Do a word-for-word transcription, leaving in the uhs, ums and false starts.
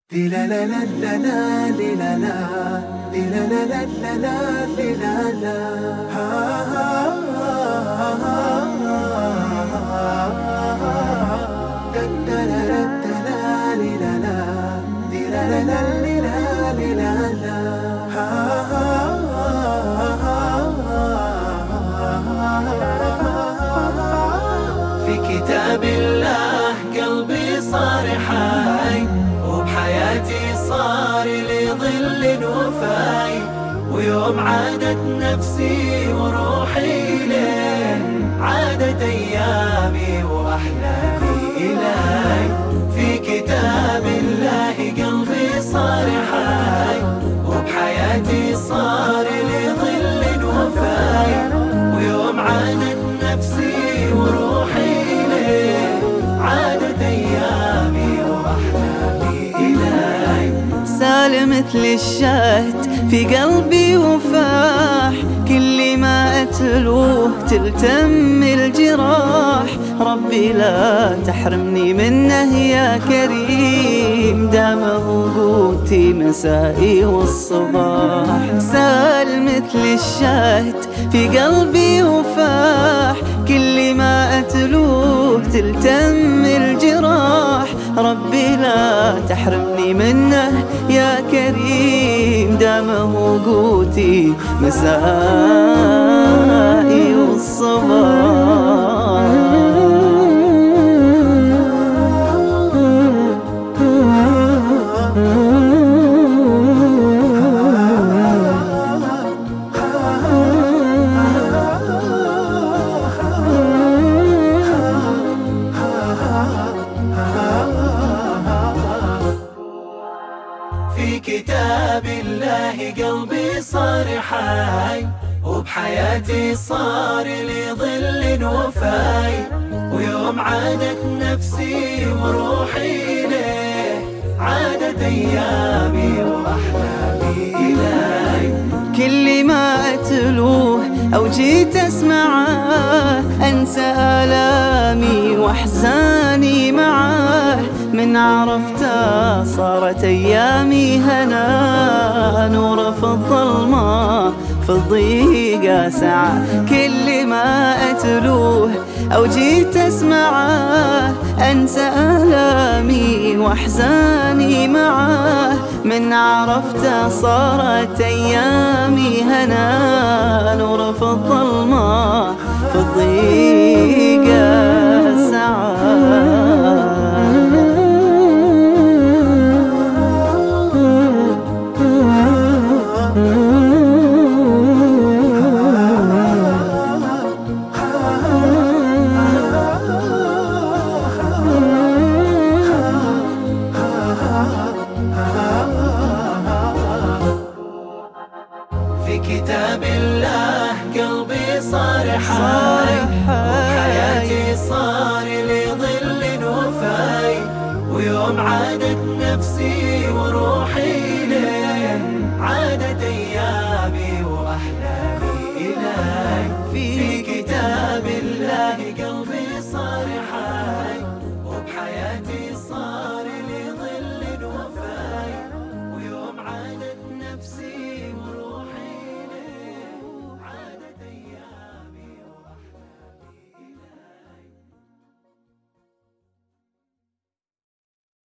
دي لا لا لا لا لا دي لا لا دي لا لا لا لا لا دي لا لا ها ها ها ها دا لا لا لا دي لا لا دي لا لا لا دي لا دي لا لا ها في كتاب الله قلبي صار حي وبحياتي صار لي ظل وفاي، ويوم عادت نفسي وروحي ليه عادت أيامي وأحلامي إلي. في كتاب الله قلبي صار حي وبحياتي صار لي ظل وفاي، ويوم عادت نفسي وروحي ليه عادت أيامي وأحلامي إلي. سال مثل الشهد في قلبي وفاح، كل ما أتلوه تلتم الجراح. ربي لا تحرمني منه يا كريم، دامه قوتي مسائي والصباح. سال مثل الشهد في قلبي وفاح، كل ما أتلوه تلتم الجراح. ربي لا تحرمني منه يا كريم، دامه قوتي مسائي والصباح. في كتاب الله قلبي صار حي وبحياتي صار لي ظل وفاي، ويوم عادت نفسي وروحي ليه عادت أيامي وأحلامي إلي. كل ما أتلوه أو جيت أسمعه أنسى آلامي وأحزاني معاه. من عرفته صارت أيامي هنا، نور في الظلمة في الضيقة سعة. كل ما أتلوه أو جيت أسمعه أنسى آلامي وأحزاني معاه. من عرفته صارت أيامي هنا، نور في الظلمة في الضيقة سعة. في كتاب الله قلبي صار حي وبحياتي صار لي ظل وفاي، ويوم عادت نفسي وروحي ليه عادت أيامي وأحلامي إلي. في كتاب الله قلبي